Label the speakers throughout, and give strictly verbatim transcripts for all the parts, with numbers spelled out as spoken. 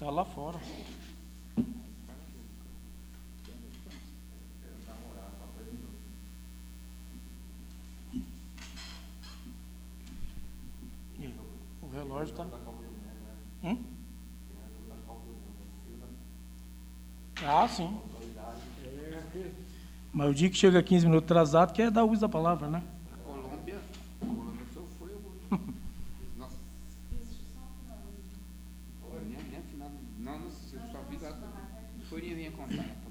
Speaker 1: Está lá fora. O relógio está... Hum? Ah, sim. Mas o dia que chega quinze minutos atrasado, quer dar uso da palavra, né?
Speaker 2: A Colômbia, a Colômbia sofreu muito. Nossa. Nem, nem final, não, não, eu só vi lá, não foi nem vinha contar, né?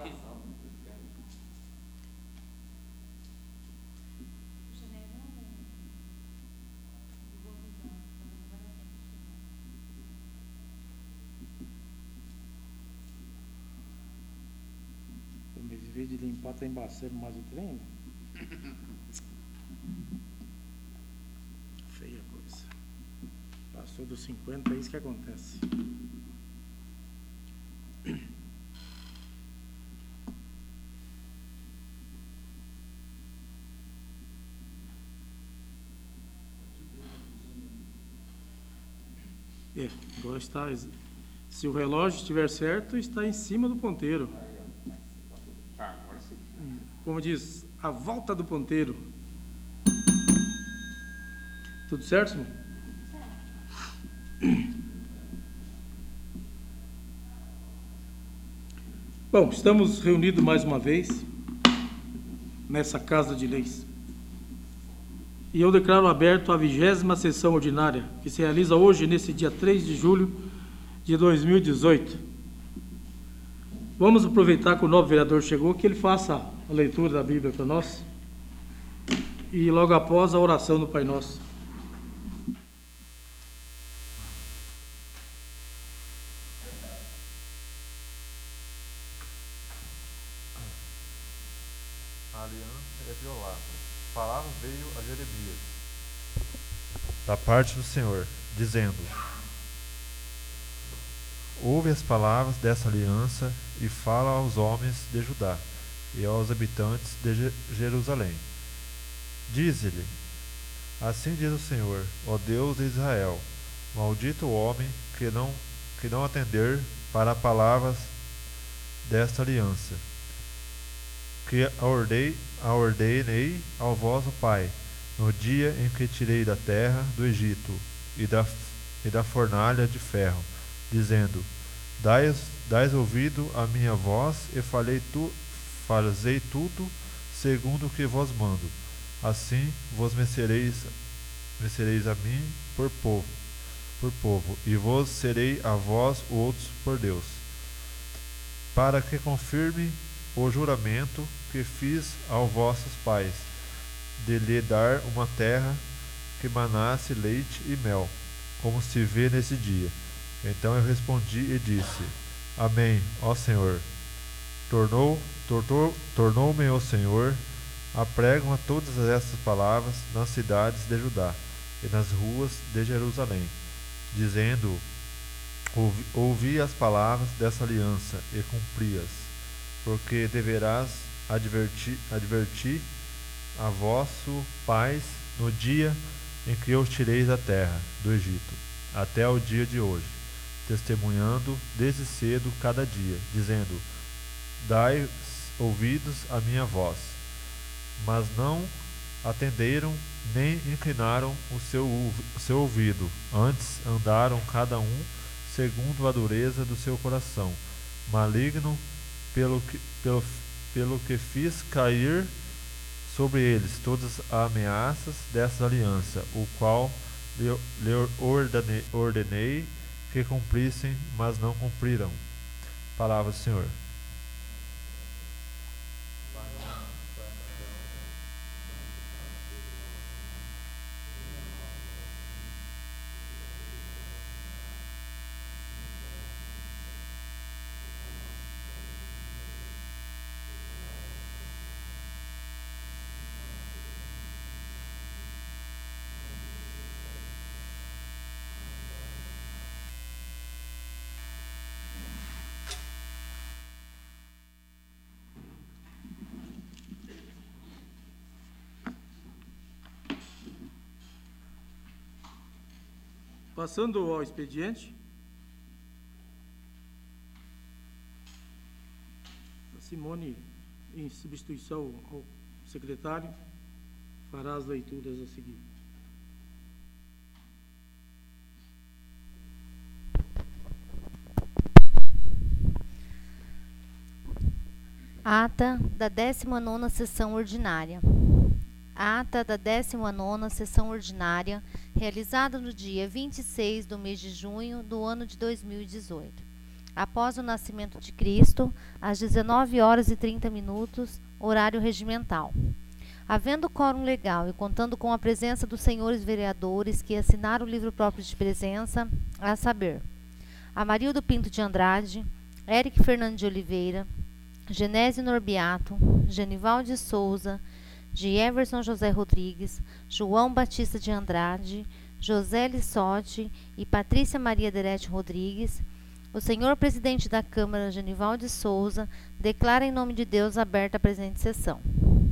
Speaker 1: Mas em vez de limpar, tá embaçando mais o trem. Feia coisa. Passou dos cinquenta, é isso que acontece. É, agora está. Se o relógio estiver certo, está em cima do ponteiro.
Speaker 2: Ah, agora sim.
Speaker 1: Como diz, a volta do ponteiro. Tudo certo, senhor? Bom, estamos reunidos mais uma vez nessa Casa de Leis. E eu declaro aberto a vigésima sessão ordinária, que se realiza hoje, nesse dia três de julho de dois mil e dezoito. Vamos aproveitar que o novo vereador chegou, que ele faça a leitura da Bíblia para nós. E logo após a oração do Pai Nosso.
Speaker 3: A aliança é violada. A palavra veio a Jeremias, da parte do Senhor, dizendo: ouve as palavras dessa aliança e fala aos homens de Judá e aos habitantes de Jerusalém. Dize-lhe: assim diz o Senhor, ó Deus de Israel, maldito o homem que não, que não atender para as palavras desta aliança, que a ordei, a ordenei ao vosso pai, no dia em que tirei da terra do Egito e da, e da fornalha de ferro, dizendo: dais, dais ouvido à minha voz e falei tu, fazei tudo segundo o que vos mando. Assim vos merecereis, merecereis a mim por povo, por povo, e vos serei a vós outros por Deus, para que confirme o juramento que fiz aos vossos pais, de lhe dar uma terra que manasse leite e mel, como se vê nesse dia. Então eu respondi e disse: amém, ó Senhor. Tornou, tornou, tornou-me o Senhor, apregam a todas estas palavras nas cidades de Judá e nas ruas de Jerusalém, dizendo: ouvi, ouvi as palavras dessa aliança e cumpri-as, porque deverás advertir, advertir a vossos pais no dia em que eu tirei da terra do Egito, até o dia de hoje, testemunhando desde cedo cada dia, dizendo: dai ouvidos à minha voz. Mas não atenderam, nem inclinaram o seu, o seu ouvido, antes andaram cada um segundo a dureza do seu coração, maligno, pelo que, pelo, pelo que fiz cair sobre eles todas as ameaças dessa aliança, o qual lhe, lhe ordenei, ordenei que cumprissem, mas não cumpriram. Palavra do Senhor.
Speaker 1: Passando ao expediente, Simone, em substituição ao secretário, fará as leituras a seguir.
Speaker 4: Ata da décima nona Sessão Ordinária. Ata da décima nona Sessão Ordinária, realizada no dia vinte e seis do mês de junho do ano de dois mil e dezoito. Após o nascimento de Cristo, às dezenove horas e trinta minutos, horário regimental. Havendo quórum legal e contando com a presença dos senhores vereadores que assinaram o livro próprio de presença, a saber, Amarildo Pinto de Andrade, Eric Fernandes de Oliveira, Genésio Norbiato, Genival de Souza, de Everson José Rodrigues, João Batista de Andrade, José Lissotti e Patrícia Maria Derete Rodrigues, o senhor presidente da Câmara, Genival de Souza, declara em nome de Deus aberta a presente sessão.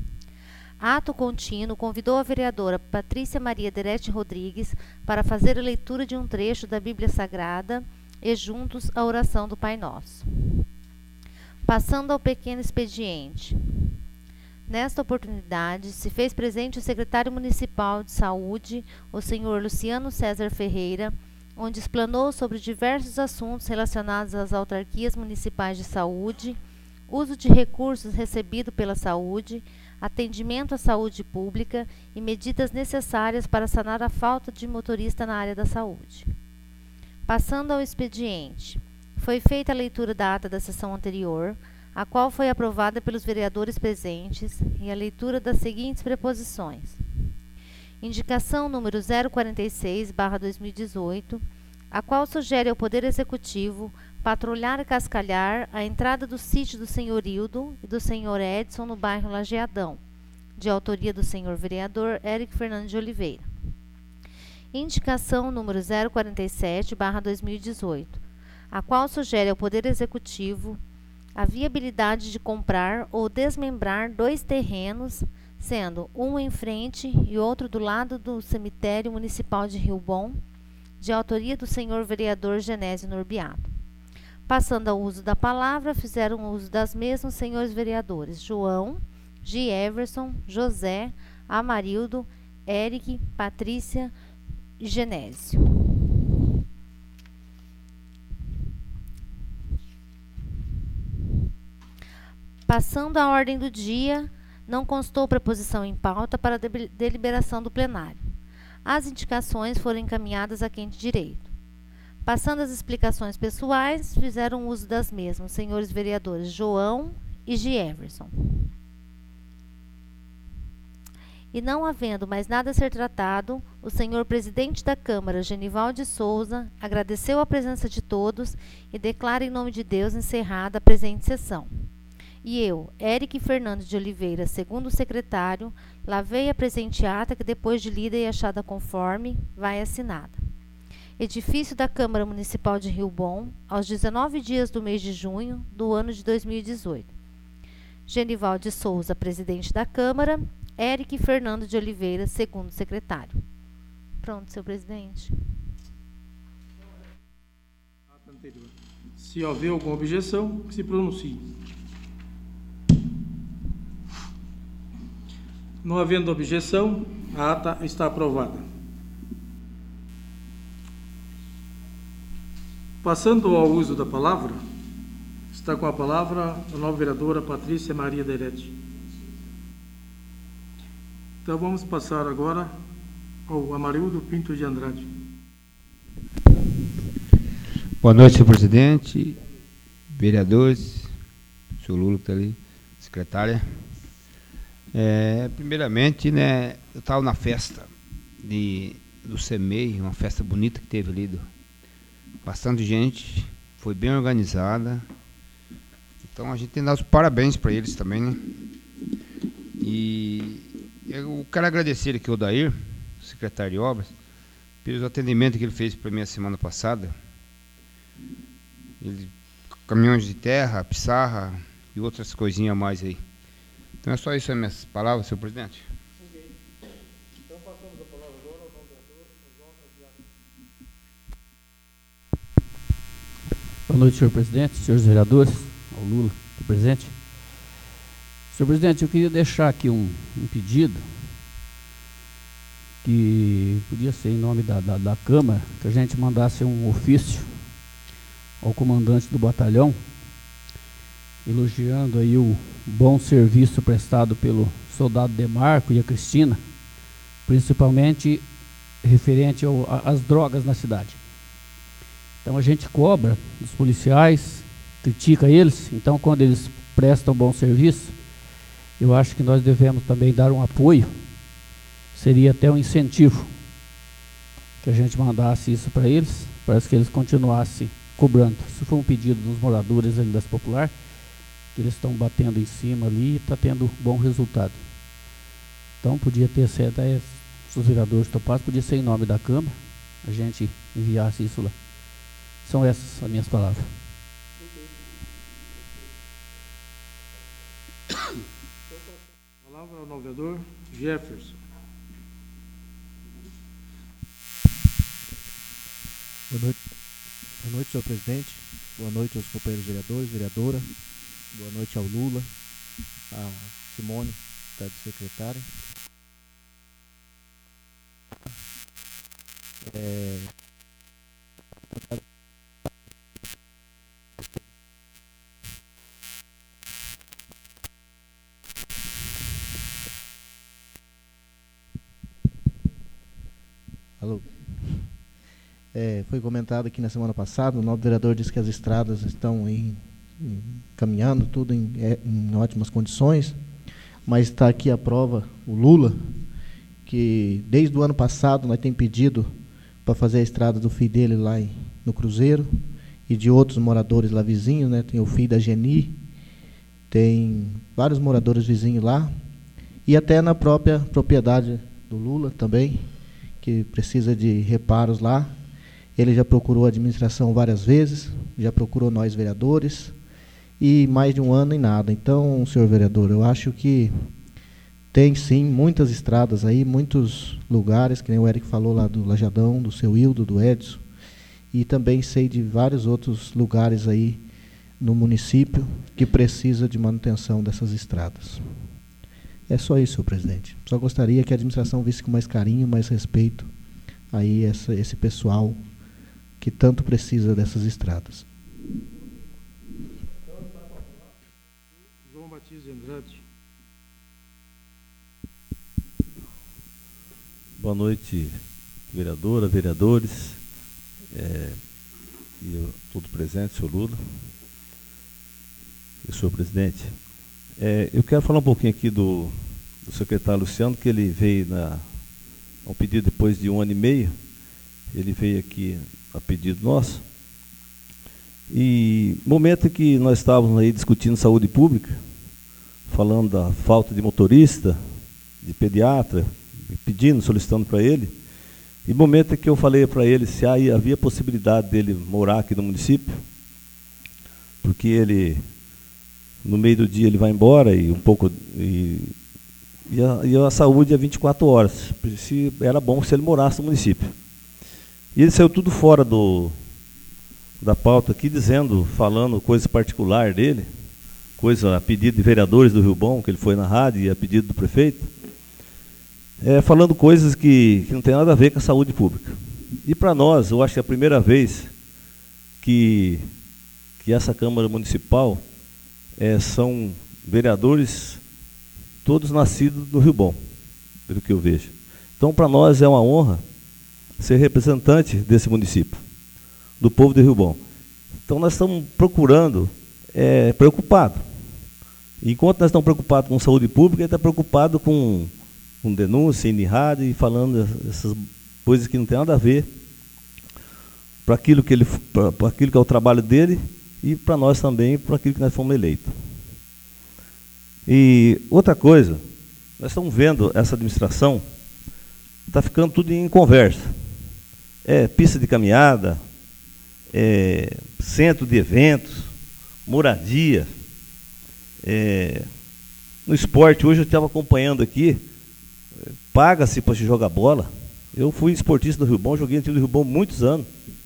Speaker 4: Ato contínuo convidou a vereadora Patrícia Maria Derete Rodrigues para fazer a leitura de um trecho da Bíblia Sagrada e juntos a oração do Pai Nosso. Passando ao pequeno expediente. Nesta oportunidade, se fez presente o secretário municipal de saúde, o senhor Luciano César Ferreira, onde explanou sobre diversos assuntos relacionados às autarquias municipais de saúde, uso de recursos recebido pela saúde, atendimento à saúde pública e medidas necessárias para sanar a falta de motorista na área da saúde. Passando ao expediente, foi feita a leitura da ata da sessão anterior, a qual foi aprovada pelos vereadores presentes, e a leitura das seguintes preposições. Indicação número zero quarenta e seis barra dois mil e dezoito, a qual sugere ao Poder Executivo patrulhar e cascalhar a entrada do sítio do senhor Hildo e do senhor Edson no bairro Lajeadão, de autoria do senhor vereador Eric Fernandes de Oliveira. Indicação número zero quarenta e sete barra dois mil e dezoito, a qual sugere ao Poder Executivo a viabilidade de comprar ou desmembrar dois terrenos, sendo um em frente e outro do lado do cemitério municipal de Rio Bom, de autoria do senhor vereador Genésio Norbiato. Passando ao uso da palavra, fizeram uso das mesmas os senhores vereadores João, G. Everson, José, Amarildo, Eric, Patrícia e Genésio. Passando à ordem do dia, não constou preposição em pauta para a deliberação do plenário. As indicações foram encaminhadas a quem de direito. Passando às explicações pessoais, fizeram uso das mesmas os senhores vereadores João e G. Everson. E não havendo mais nada a ser tratado, o senhor presidente da Câmara, Genival de Souza, agradeceu a presença de todos e declara em nome de Deus encerrada a presente sessão. E eu, Eric Fernandes de Oliveira, segundo secretário, lavei a presente ata que, depois de lida e achada conforme, vai assinada. Edifício da Câmara Municipal de Rio Bom, aos dezenove dias do mês de junho do ano de dois mil e dezoito. Genival de Souza, presidente da Câmara, Eric Fernando de Oliveira, segundo secretário. Pronto, senhor presidente.
Speaker 1: Se houver alguma objeção, que se pronuncie. Não havendo objeção, a ata está aprovada. Passando ao uso da palavra, está com a palavra a nova vereadora Patrícia Maria Derete. Então vamos passar agora ao Amarildo Pinto de Andrade.
Speaker 2: Boa noite, senhor presidente, vereadores, senhor Lula que está ali, secretária. É, primeiramente, né, eu estava na festa de, do C M E I, uma festa bonita que teve ali, do, bastante gente, foi bem organizada. Então a gente tem que dar os parabéns para eles também, né? E eu quero agradecer aqui ao Dair, secretário de obras, pelo atendimento que ele fez para mim a semana passada. Ele, caminhões de terra, pissarra e outras coisinhas a mais aí. Então é só isso as minhas palavras, senhor presidente.
Speaker 1: Ok. Então passamos a palavra agora ao vereador João Norbiato.
Speaker 5: Boa noite, senhor presidente, senhores vereadores, ao Lula, presente. Senhor presidente, eu queria deixar aqui um, um pedido, que podia ser em nome da, da, da Câmara, que a gente mandasse um ofício ao comandante do batalhão, elogiando aí o bom serviço prestado pelo soldado Demarco e a Cristina, principalmente referente às drogas na cidade. Então a gente cobra dos policiais, critica eles, então quando eles prestam bom serviço, eu acho que nós devemos também dar um apoio, seria até um incentivo, que a gente mandasse isso para eles, para que eles continuassem cobrando. Isso foi um pedido dos moradores ali das Popular, que eles estão batendo em cima ali e está tendo bom resultado. Então podia ter sido, até se os vereadores topassem, podia ser em nome da Câmara, a gente enviasse isso lá. São essas as minhas palavras.
Speaker 1: A palavra ao vereador Jefferson.
Speaker 6: Boa noite. Boa noite, senhor presidente. Boa noite aos companheiros vereadores, vereadora. Boa noite ao Lula, a Simone, que está de secretária. É... Alô. É, foi comentado aqui na semana passada, o novo vereador disse que as estradas estão em, em, caminhando, tudo em, é, em ótimas condições, mas está aqui a prova, o Lula, que desde o ano passado nós temos pedido para fazer a estrada do filho dele lá em, no Cruzeiro, e de outros moradores lá vizinhos, né? Tem o filho da Geni, tem vários moradores vizinhos lá, e até na própria propriedade do Lula também, que precisa de reparos lá. Ele já procurou a administração várias vezes, já procurou nós vereadores, e mais de um ano e nada. Então, senhor vereador, eu acho que tem sim muitas estradas aí, muitos lugares, que nem o Eric falou lá do Lajadão, do seu Hildo, do Edson, e também sei de vários outros lugares aí no município que precisa de manutenção dessas estradas. É só isso, senhor presidente. Só gostaria que a administração visse com mais carinho, mais respeito aí essa, esse pessoal que tanto precisa dessas estradas.
Speaker 1: João Batista de Andrade.
Speaker 7: Boa noite, vereadora, vereadores, é, e eu, todo presente, senhor Lula, e senhor presidente. É, eu quero falar um pouquinho aqui do, do secretário Luciano, que ele veio na, a um pedido depois de um ano e meio, ele veio aqui a pedido nosso, e no momento que nós estávamos aí discutindo saúde pública, falando da falta de motorista, de pediatra, pedindo, solicitando para ele, e no momento que eu falei para ele se aí havia possibilidade dele morar aqui no município, porque ele, no meio do dia ele vai embora, e um pouco, e, e, a, e a saúde é vinte e quatro horas, se, era bom se ele morasse no município. E ele saiu tudo fora do, da pauta aqui, dizendo, falando coisa particular dele, coisa a pedido de vereadores do Rio Bom, que ele foi na rádio e a pedido do prefeito, é, falando coisas que, que não tem nada a ver com a saúde pública. E para nós, eu acho que é a primeira vez que, que essa Câmara Municipal é, são vereadores todos nascidos no Rio Bom, pelo que eu vejo. Então, para nós é uma honra ser representante desse município, do povo de Rio Bom. Então nós estamos procurando, é, preocupado. Enquanto nós estamos preocupados com saúde pública, ele está preocupado com, com denúncia, em rádio, e falando essas coisas que não tem nada a ver para aquilo que ele, para aquilo que é o trabalho dele, e para nós também, para aquilo que nós fomos eleitos. E outra coisa, nós estamos vendo essa administração, está ficando tudo em conversa. É, pista de caminhada, é, centro de eventos, moradia. É, no esporte, hoje eu estava acompanhando aqui, paga-se para se jogar bola. Eu fui esportista do Rio Bom, joguei no time do Rio Bom muitos anos.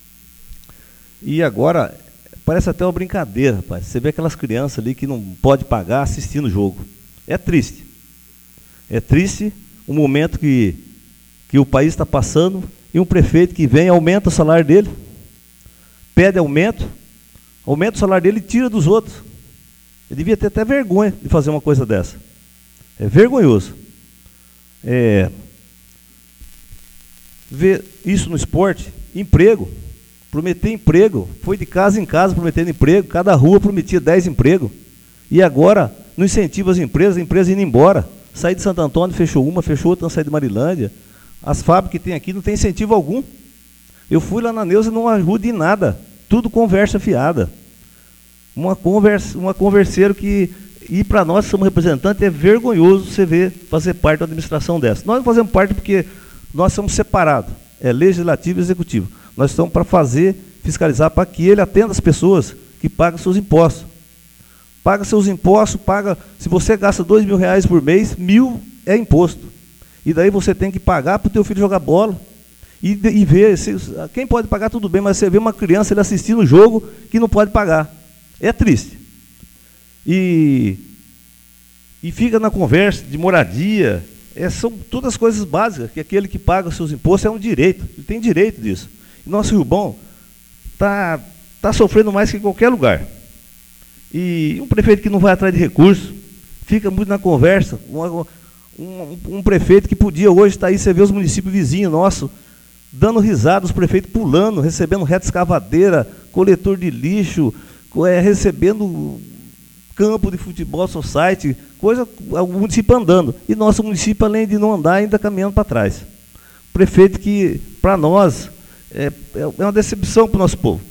Speaker 7: E agora, parece até uma brincadeira, rapaz. Você vê aquelas crianças ali que não pode pagar assistindo o jogo. É triste. É triste o momento que, que o país está passando e um prefeito que vem, aumenta o salário dele, pede aumento, aumenta o salário dele e tira dos outros. Ele devia ter até vergonha de fazer uma coisa dessa. É vergonhoso. É, ver isso no esporte, emprego, prometer emprego, foi de casa em casa prometendo emprego, cada rua prometia dez empregos, e agora não incentiva as empresas, a empresa indo embora, sair de Santo Antônio, fechou uma, fechou outra, sair de Marilândia, as fábricas que tem aqui não tem incentivo algum. Eu fui lá na Neuza e não ajuda em nada, tudo conversa fiada, uma, conversa, uma converseiro que, e para nós que somos representantes, é vergonhoso você ver fazer parte da administração dessa. Nós não fazemos parte porque nós somos separados, é legislativo e executivo. Nós estamos para fazer, fiscalizar, para que ele atenda as pessoas que pagam seus impostos. Paga seus impostos, paga, se você gasta dois mil reais por mês, mil é imposto. E daí você tem que pagar para o teu filho jogar bola. E, e ver, se, quem pode pagar tudo bem, mas você vê uma criança ele assistindo o jogo que não pode pagar. É triste. E, e fica na conversa de moradia, é, são todas as coisas básicas, que aquele que paga os seus impostos é um direito, ele tem direito disso. E nosso Rio Bom está tá sofrendo mais que em qualquer lugar. E um prefeito que não vai atrás de recursos, fica muito na conversa, um, um, um prefeito que podia hoje estar aí, você vê os municípios vizinhos nossos, dando risada, os prefeitos pulando, recebendo reta escavadeira, coletor de lixo, é, recebendo campo de futebol, society, coisa, o município andando. E nosso município, além de não andar, ainda caminhando para trás. Prefeito que, para nós, é, é uma decepção para o nosso povo.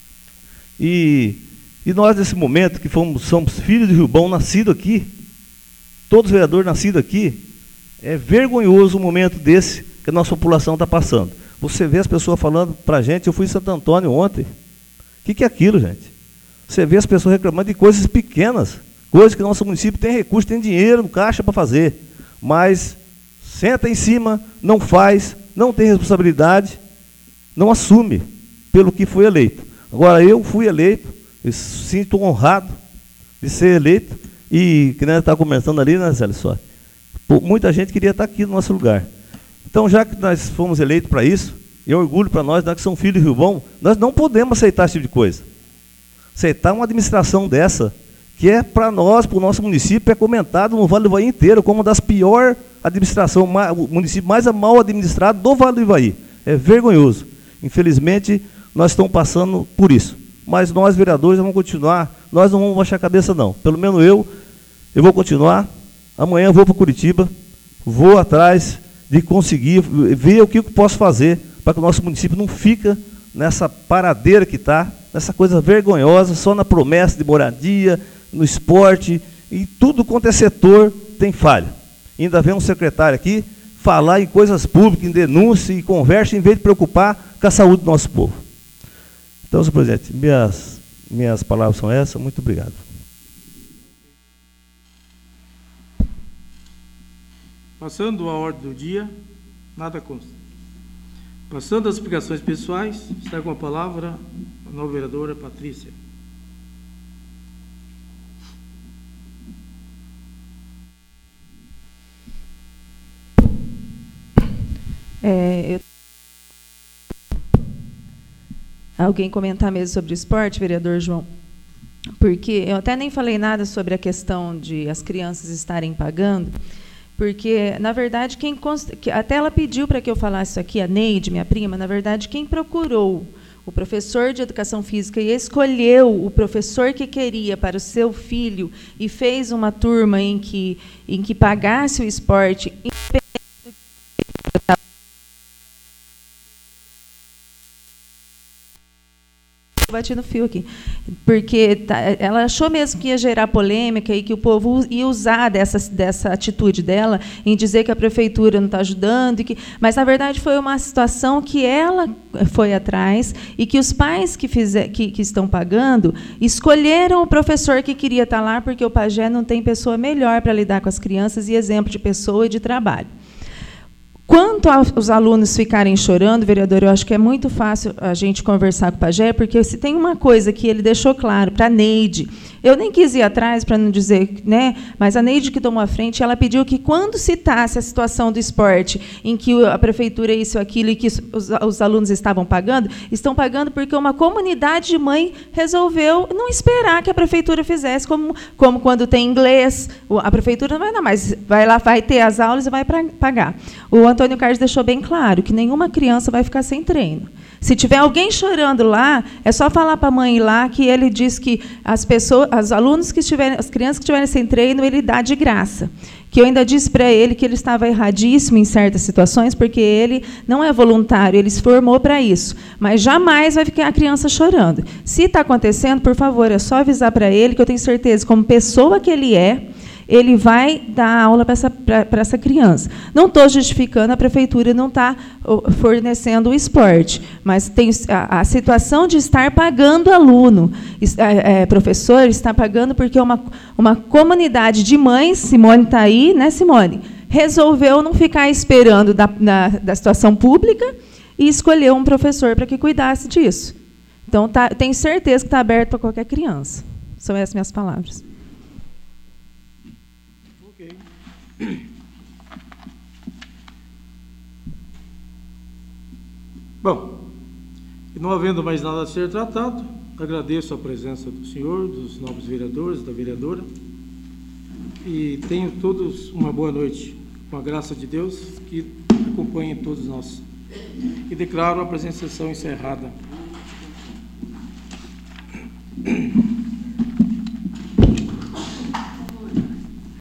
Speaker 7: E, e nós, nesse momento, que fomos, somos filhos de Rio Bom, nascidos aqui, todos os vereadores nascidos aqui, é vergonhoso o momento desse que a nossa população está passando. Você vê as pessoas falando para a gente, eu fui em Santo Antônio ontem, o que, que é aquilo, gente? Você vê as pessoas reclamando de coisas pequenas, coisas que o nosso município tem recurso, tem dinheiro no caixa para fazer, mas senta em cima, não faz, não tem responsabilidade, não assume pelo que foi eleito. Agora, eu fui eleito, eu sinto honrado de ser eleito, e que nós estávamos conversando ali, né, Zé, só, muita gente queria estar aqui no nosso lugar. Então, já que nós fomos eleitos para isso, e é orgulho para nós, nós que somos filhos de Rio Bom, nós não podemos aceitar esse tipo de coisa. Aceitar uma administração dessa, que é para nós, para o nosso município, é comentado no Vale do Ivaí inteiro, como uma das piores administrações, o município mais mal administrado do Vale do Ivaí. É vergonhoso. Infelizmente, nós estamos passando por isso. Mas nós, vereadores, vamos continuar, nós não vamos baixar a cabeça, não. Pelo menos eu, eu vou continuar. Amanhã eu vou para Curitiba, vou atrás de conseguir ver o que eu posso fazer para que o nosso município não fique nessa paradeira que está, nessa coisa vergonhosa, só na promessa de moradia, no esporte, e tudo quanto é setor tem falha. Ainda vem um secretário aqui falar em coisas públicas, em denúncia e conversa, em vez de preocupar com a saúde do nosso povo. Então, senhor presidente, minhas, minhas palavras são essas. Muito obrigado.
Speaker 1: Passando a ordem do dia, nada consta. Passando às explicações pessoais, está com a palavra a nova vereadora Patrícia.
Speaker 8: É, eu... Alguém comentar mesmo sobre o esporte, vereador João? Porque eu até nem falei nada sobre a questão de as crianças estarem pagando, porque, na verdade, quem const... até ela pediu para que eu falasse isso aqui, a Neide, minha prima, na verdade, quem procurou o professor de educação física e escolheu o professor que queria para o seu filho e fez uma turma em que, em que pagasse o esporte, bati no fio aqui, porque tá, ela achou mesmo que ia gerar polêmica e que o povo ia usar dessa, dessa atitude dela em dizer que a prefeitura não está ajudando, e que, mas, na verdade, foi uma situação que ela foi atrás e que os pais que, fizer, que, que estão pagando escolheram o professor que queria estar lá, porque o pajé não tem pessoa melhor para lidar com as crianças e exemplo de pessoa e de trabalho. Quanto aos alunos ficarem chorando, vereador, eu acho que é muito fácil a gente conversar com o Pajé, porque se tem uma coisa que ele deixou claro para a Neide, eu nem quis ir atrás para não dizer, né, mas a Neide que tomou a frente, ela pediu que quando citasse a situação do esporte, em que a prefeitura isso, aquilo, e que os, os alunos estavam pagando, estão pagando porque uma comunidade de mãe resolveu não esperar que a prefeitura fizesse, como, como quando tem inglês, a prefeitura não vai dar mais, vai lá, vai ter as aulas e vai pra, pagar. O Antônio Carlos deixou bem claro que nenhuma criança vai ficar sem treino. Se tiver alguém chorando lá, é só falar para a mãe ir lá que ele diz que as pessoas, os alunos que estiverem, as crianças que estiverem sem treino, ele dá de graça. Que eu ainda disse para ele que ele estava erradíssimo em certas situações, porque ele não é voluntário, ele se formou para isso. Mas jamais vai ficar a criança chorando. Se está acontecendo, por favor, é só avisar para ele, que eu tenho certeza, como pessoa que ele é, ele vai dar aula para essa, para essa criança. Não estou justificando a prefeitura não estar fornecendo o esporte, mas tem a, a situação de estar pagando aluno. É, é, professor está pagando porque uma, uma comunidade de mães, Simone está aí, né, Simone? Resolveu não ficar esperando da, na, da situação pública e escolheu um professor para que cuidasse disso. Então, tá, tenho certeza que está aberto para qualquer criança. São essas minhas palavras.
Speaker 1: Bom, não havendo mais nada a ser tratado, agradeço a presença do senhor, dos novos vereadores, da vereadora, e tenham todos uma boa noite, com a graça de Deus, que acompanhem todos nós. E declaro a presente sessão encerrada.